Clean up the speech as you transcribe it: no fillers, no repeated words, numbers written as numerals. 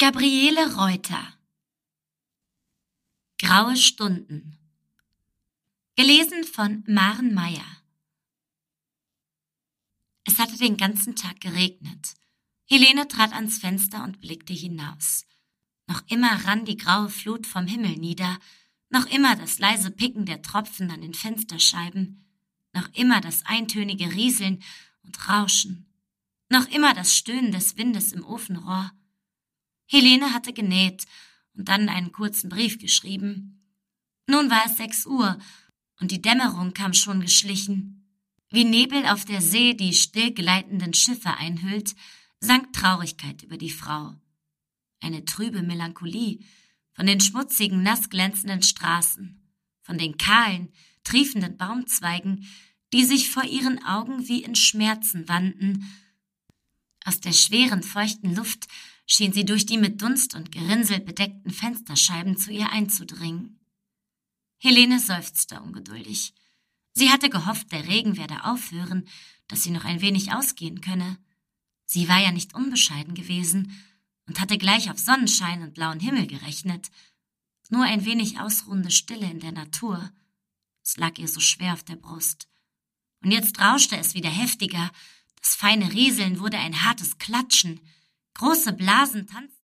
Gabriele Reuter. Graue Stunden. Gelesen von Maren Meyer. Es hatte den ganzen Tag geregnet. Helene trat ans Fenster und blickte hinaus. Noch immer rann die graue Flut vom Himmel nieder, noch immer das leise Picken der Tropfen an den Fensterscheiben, noch immer das eintönige Rieseln und Rauschen, noch immer das Stöhnen des Windes im Ofenrohr. Helene hatte genäht und dann einen kurzen Brief geschrieben. Nun war es 6 Uhr und die Dämmerung kam schon geschlichen. Wie Nebel auf der See die still gleitenden Schiffe einhüllt, sank Traurigkeit über die Frau. Eine trübe Melancholie von den schmutzigen, nass glänzenden Straßen, von den kahlen, triefenden Baumzweigen, die sich vor ihren Augen wie in Schmerzen wanden. Aus der schweren, feuchten Luft schien sie durch die mit Dunst und Gerinnsel bedeckten Fensterscheiben zu ihr einzudringen. Helene seufzte ungeduldig. Sie hatte gehofft, der Regen werde aufhören, dass sie noch ein wenig ausgehen könne. Sie war ja nicht unbescheiden gewesen und hatte gleich auf Sonnenschein und blauen Himmel gerechnet. Nur ein wenig ausruhende Stille in der Natur. Es lag ihr so schwer auf der Brust. Und jetzt rauschte es wieder heftiger. Das feine Rieseln wurde ein hartes Klatschen. Große Blasen tanzten